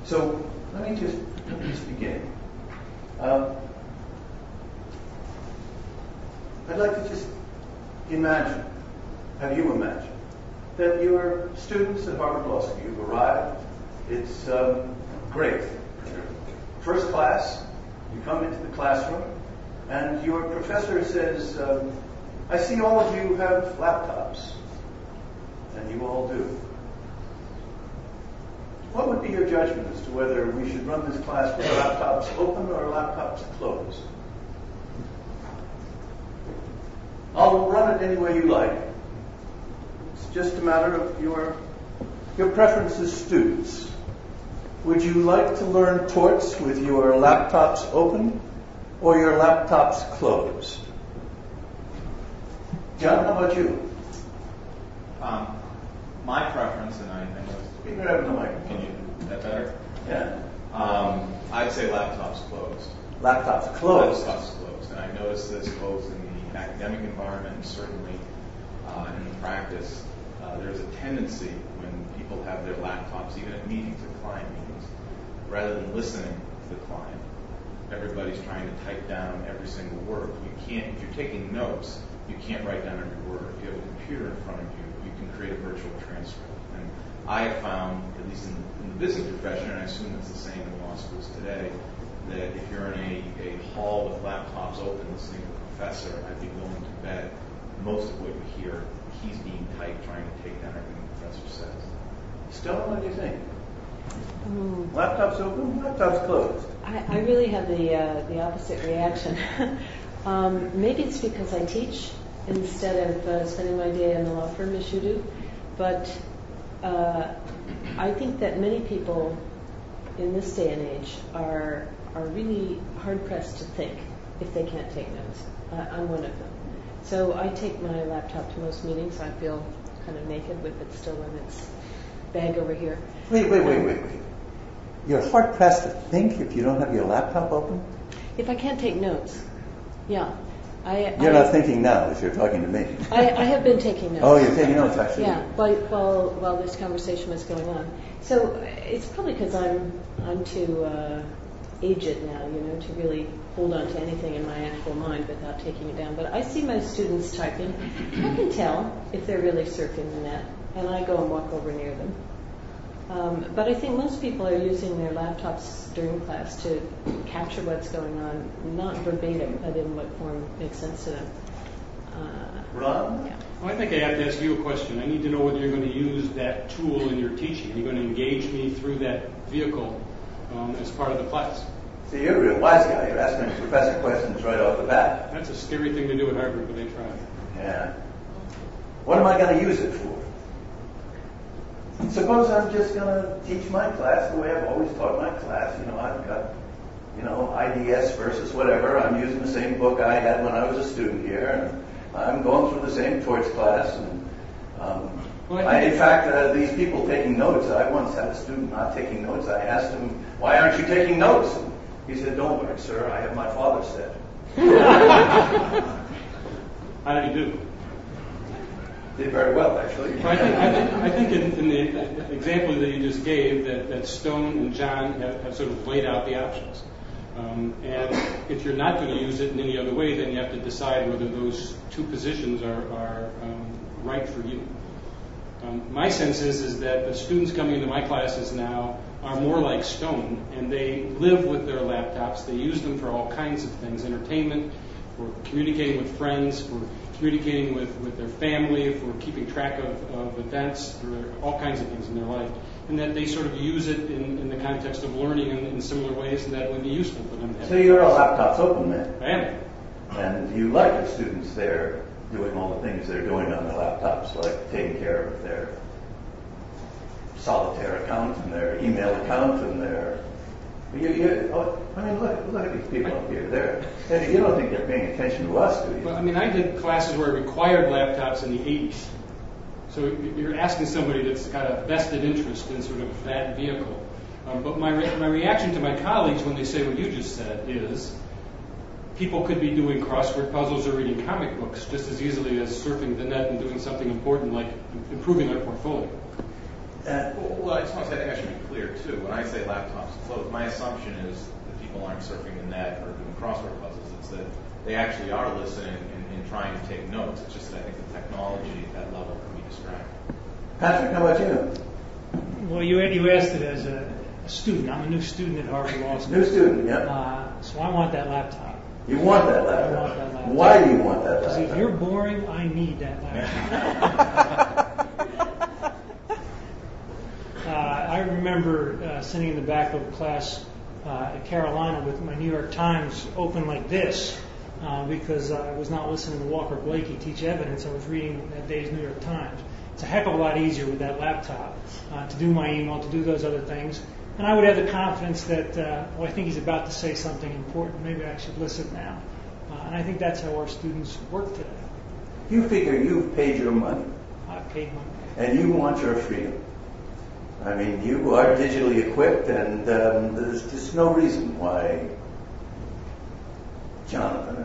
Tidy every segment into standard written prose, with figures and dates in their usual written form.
So let me just begin. I'd like to just imagine, have you imagined, that you're students at Harvard Law School. You've arrived. It's great. First class, you come into the classroom, and your professor says, I see all of you have laptops. And you all do. What would be your judgment as to whether we should run this class with laptops open or laptops closed? I'll run it any way you like. It's just a matter of your preference as students. Would you like to learn torts with your laptops open or your laptops closed? John, how about you? My preference, and I know... Speak right up in the mic. Can you... Is that better? Yeah. I'd say laptops closed. Laptops closed. Laptops closed. And I noticed this both in the academic environment and certainly in the practice. There's a tendency when people have their laptops, even at meetings, at client meetings, rather than listening to the client, everybody's trying to type down every single word. You can't, if you're taking notes, you can't write down every word. If you have a computer in front of you, you can create a virtual transcript. And I have found, at least in the business profession, and I assume it's the same in law schools today, that if you're in a hall with laptops open listening to a professor, I'd be willing to bet most of what you hear, he's being typed trying to take down everything the professor says. Stone, what do you think? Laptops open, laptops closed. I really have the opposite reaction. Maybe it's because I teach instead of spending my day in the law firm as you do. But I think that many people in this day and age are really hard-pressed to think if they can't take notes. I'm one of them. So I take my laptop to most meetings. I feel kind of naked with it still in its bag over here. Wait. You're hard-pressed to think if you don't have your laptop open? If I can't take notes, yeah. You're not thinking now as you're talking to me. I have been taking notes. Oh, you're taking notes, actually. Yeah, while this conversation was going on. So it's probably because I'm too aged now, to really hold on to anything in my actual mind without taking it down. But I see my students typing. I can tell if they're really surfing the net, and I go and walk over near them. But I think most people are using their laptops during class to capture what's going on, not verbatim, but in what form makes sense to them. Ron? Yeah. Well, I think I have to ask you a question. I need to know whether you're going to use that tool in your teaching. Are you going to engage me through that vehicle as part of the class? See, you're a real wise guy. You're asking the professor questions right off the bat. That's a scary thing to do at Harvard, but they try. Yeah. What am I going to use it for? Suppose I'm just going to teach my class the way I've always taught my class. I've got, IDS versus whatever. I'm using the same book I had when I was a student here, and I'm going through the same torts class. And in fact, these people taking notes, I once had a student not taking notes. I asked him, why aren't you taking notes? And he said, don't worry, sir, I have my father said. How did he do? Did very well, actually. I think in the example that you just gave, that Stone and John have sort of laid out the options. And if you're not going to use it in any other way, then you have to decide whether those two positions are right for you. My sense is that the students coming into my classes now are more like Stone, and they live with their laptops. They use them for all kinds of things, entertainment, for communicating with friends, for communicating with their family, for keeping track of events, for all kinds of things in their life, and that they sort of use it in the context of learning in similar ways, and that it would be useful for them to have. So you're a laptops open man. I am. And you like the students there doing all the things they're doing on their laptops, like taking care of their solitaire account and their email account and their... look at these people up here. You don't think they're paying attention to us, do you? Well, I did classes where it required laptops in the 80s. So you're asking somebody that's got a vested interest in sort of that vehicle. But my reaction to my colleagues when they say what you just said is people could be doing crossword puzzles or reading comic books just as easily as surfing the net and doing something important like improving their portfolio. Well, I just want to say, I think I should be clear, too. When I say laptops closed, my assumption is that people aren't surfing the net or doing crossword puzzles. It's that they actually are listening and trying to take notes. It's just that I think the technology at that level can be distracting. Patrick, how about you? Well, you asked it as a student. I'm a new student at Harvard Law School. New student, yeah. So I want that laptop. You want that laptop? I want that laptop. Why do you want that Because laptop? if you're boring, I need that laptop. I remember sitting in the back of a class at Carolina with my New York Times open like this because I was not listening to Walker Blakey teach evidence. I was reading that day's New York Times. It's a heck of a lot easier with that laptop to do my email, to do those other things. And I would have the confidence that, I think he's about to say something important. Maybe I should listen now. And I think that's how our students work today. You figure you've paid your money. I've paid my money. And you want your freedom. I mean, you are digitally equipped, and there's just no reason why Jonathan,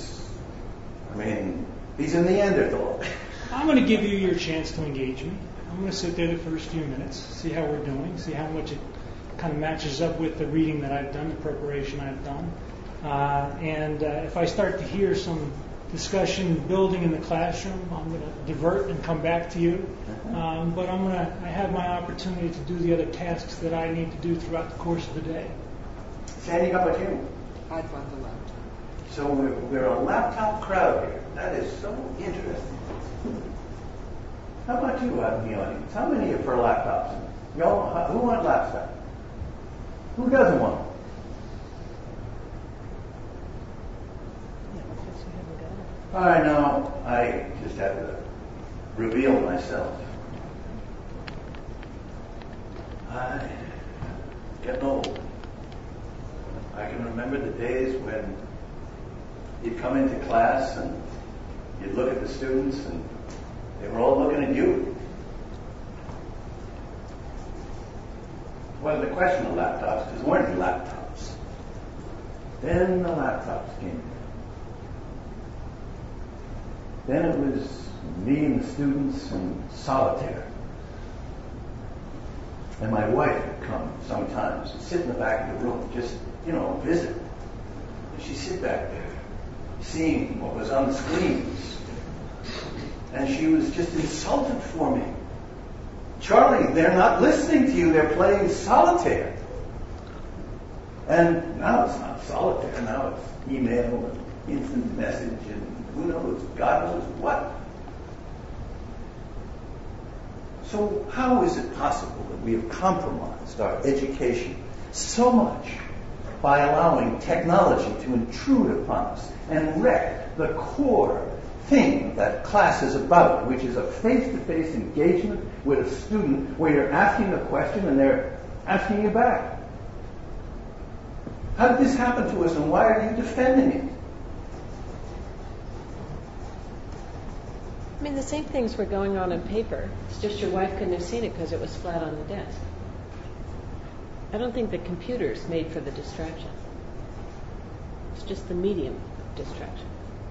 he's a Neanderthal. I'm going to give you your chance to engage me. I'm going to sit there the first few minutes, see how we're doing, see how much it kind of matches up with the reading that I've done, the preparation I've done. And if I start to hear some discussion building in the classroom, I'm going to divert and come back to you. But I have my opportunity to do the other tasks that I need to do throughout the course of the day. Sandy, how about you? I'd want the laptop. So we're a laptop crowd here. That is so interesting. How about you out in the audience? How many are for laptops? Who want laptops? Who doesn't want them? All right, now I just have to reveal myself. I'm getting old. I can remember the days when you'd come into class and you'd look at the students and they were all looking at you. It wasn't a question of laptops, because there weren't any laptops. Then the laptops came. Then it was me and the students and solitaire. And my wife would come sometimes and sit in the back of the room, just, visit. And she'd sit back there, seeing what was on the screens. And she was just insulted for me. Charlie, they're not listening to you, they're playing solitaire. And now it's not solitaire, now it's email and instant message and who knows, God knows what. So how is it possible that we have compromised our education so much by allowing technology to intrude upon us and wreck the core thing that class is about, which is a face-to-face engagement with a student where you're asking a question and they're asking you back? How did this happen to us and why are you defending it? I mean, the same things were going on paper. It's just your wife couldn't have seen it because it was flat on the desk. I don't think the computer's made for the distraction. It's just the medium of distraction.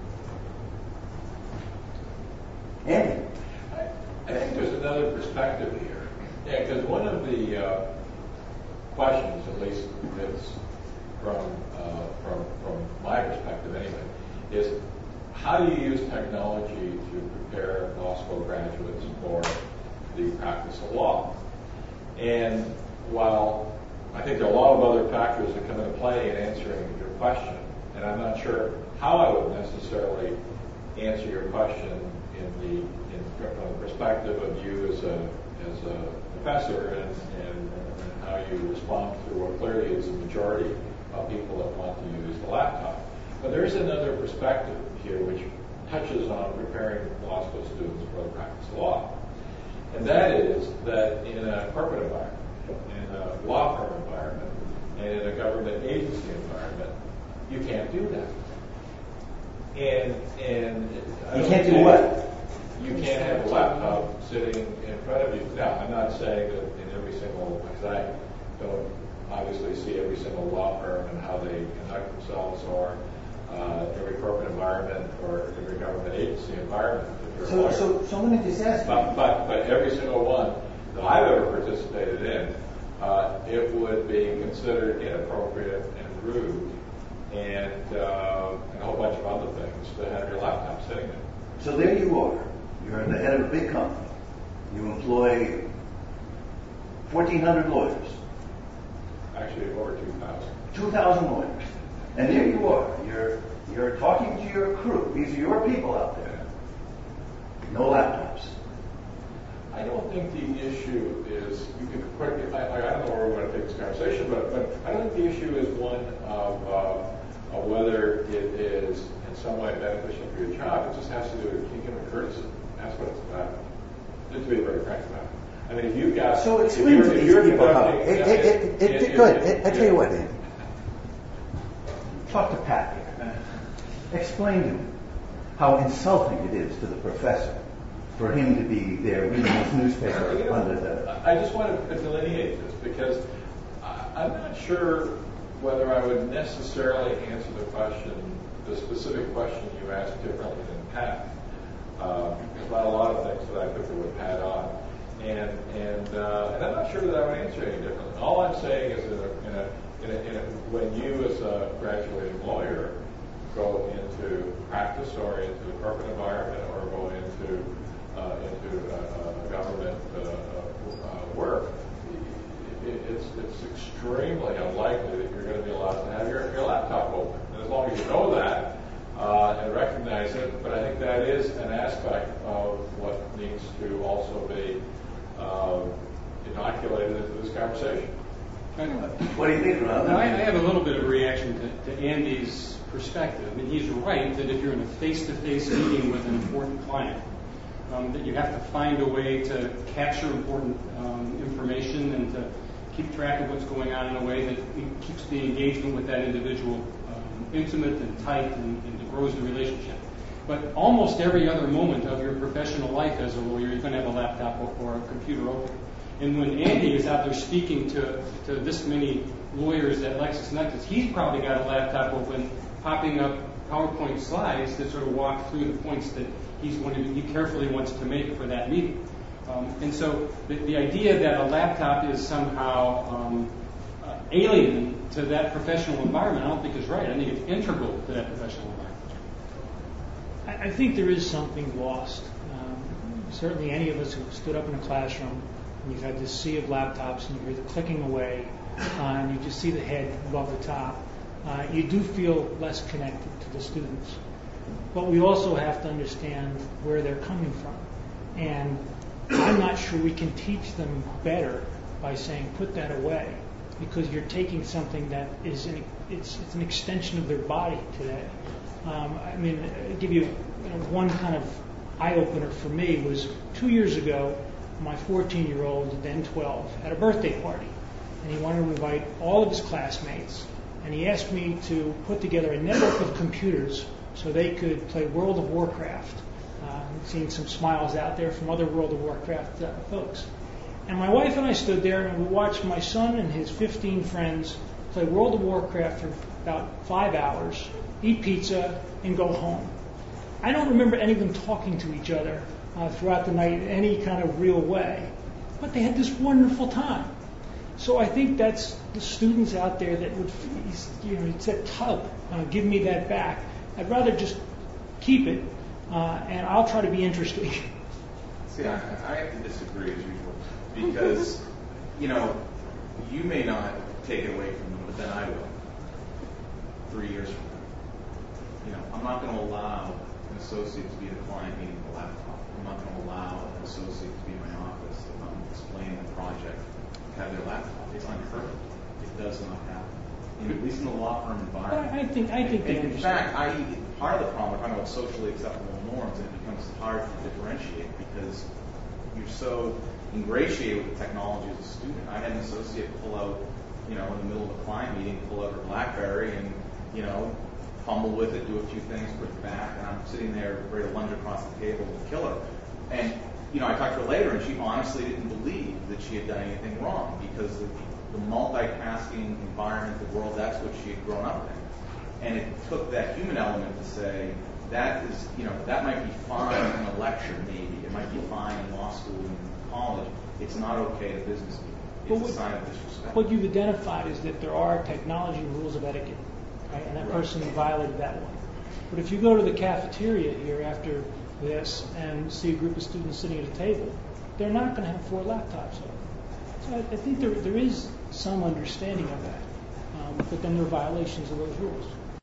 Andy? I think there's another perspective here. Yeah, because one of the questions, at least that's from my perspective anyway, is how do you use technology to prepare law school graduates for the practice of law? And while I think there are a lot of other factors that come into play in answering your question, and I'm not sure how I would necessarily answer your question from the perspective of you as a professor and how you respond to what clearly is the majority of people that want to use the laptop. But there's another perspective here which touches on preparing law school students for the practice of law. And that is that in a corporate environment, in a law firm environment, and in a government agency environment, you can't do that. And You can't do what? You can't have a laptop sitting in front of you. Now, I'm not saying that in every single, because I don't obviously see every single law firm and how they conduct themselves, or every corporate environment or every government agency environment. So let me just ask you. But every single one, that I've ever participated in, it would be considered inappropriate and rude and a whole bunch of other things to have your laptop sitting there. So there you are. You're the head of a big company. You employ 1,400 lawyers. Actually, over 2,000. 2,000 lawyers. And there you are. You're talking to your crew. These are your people out there. No laptops. I don't think the issue is, you can put, I don't know where we want to take this conversation, but I don't think the issue is one of whether it is in some way beneficial for your job. It just has to do with human courtesy. That's what it's about. Just to be very frank about it. I mean, if you've got... So explain to these people how... Good. I tell you what, Andy. Talk to Pat here. Explain to him how insulting it is to the professor for him to be there reading his newspaper under the... I just want to delineate this because I'm not sure whether I would necessarily answer the specific question you asked differently than Pat. There's not a lot of things that I put with Pat on. And I'm not sure that I would answer any differently. All I'm saying is when you as a graduating lawyer go into practice or into the corporate environment or go into government work, it's extremely unlikely that you're going to be allowed to have your laptop open. And as long as you know that and recognize it, but I think that is an aspect of what needs to also be inoculated into this conversation. What do you think, Ron? I have a little bit of a reaction to Andy's perspective. I mean, he's right that if you're in a face-to-face meeting with an important client, that you have to find a way to capture important information and to keep track of what's going on in a way that keeps the engagement with that individual intimate and tight and grows the relationship. But almost every other moment of your professional life as a lawyer, you're going to have a laptop or a computer open. And when Andy is out there speaking to this many lawyers at LexisNexis, he's probably got a laptop open, popping up PowerPoint slides that sort of walk through the points that he carefully wants to make for that meeting. And so the idea that a laptop is somehow alien to that professional environment, I don't think is right. I think it's integral to that professional environment. I think there is something lost. Certainly any of us who stood up in a classroom and you've had this sea of laptops and you hear the clicking away and you just see the head above the top, you do feel less connected to the students. But we also have to understand where they're coming from. And I'm not sure we can teach them better by saying, put that away, because you're taking something that is it's an extension of their body today. I mean, I'll give you one kind of eye-opener for me was 2 years ago, my 14-year-old, then 12, had a birthday party. And he wanted to invite all of his classmates. And he asked me to put together a network of computers so they could play World of Warcraft. I'm seeing some smiles out there from other World of Warcraft folks. And my wife and I stood there and we watched my son and his 15 friends play World of Warcraft for about 5 hours, eat pizza, and go home. I don't remember any of them talking to each other throughout the night in any kind of real way, but they had this wonderful time. So I think that's the students out there that would, it's that tug, give me that back. I'd rather just keep it, and I'll try to be interesting. See, I have to disagree as usual, because, you may not take it away from them, but then I will, 3 years from now. I'm not going to allow an associate to be at a client meeting with a laptop. I'm not going to allow an associate to be in my office if I'm explaining a project to have their laptop. It's unheard of. It does not happen. At least in the law firm environment. I think they in fact, part of the problem, we're talking about socially acceptable norms, and it becomes hard to differentiate because you're so ingratiated with the technology as a student. I had an associate pull out, in the middle of a client meeting, pull out her BlackBerry and, fumble with it, do a few things, put it back, and I'm sitting there ready to lunge across the table and kill her. And, I talked to her later, and she honestly didn't believe that she had done anything wrong because of the multitasking environment, the world, that's what she had grown up in. And it took that human element to say, that is, that might be fine in a lecture, maybe. It might be fine in law school and college. It's not okay at a business meeting. It's a sign of disrespect. What you've identified is that there are technology rules of etiquette, right? And that person violated that one. But if you go to the cafeteria here after this and see a group of students sitting at a table, they're not going to have 4 laptops open. So I think there is some understanding of that. But then there are violations of those rules.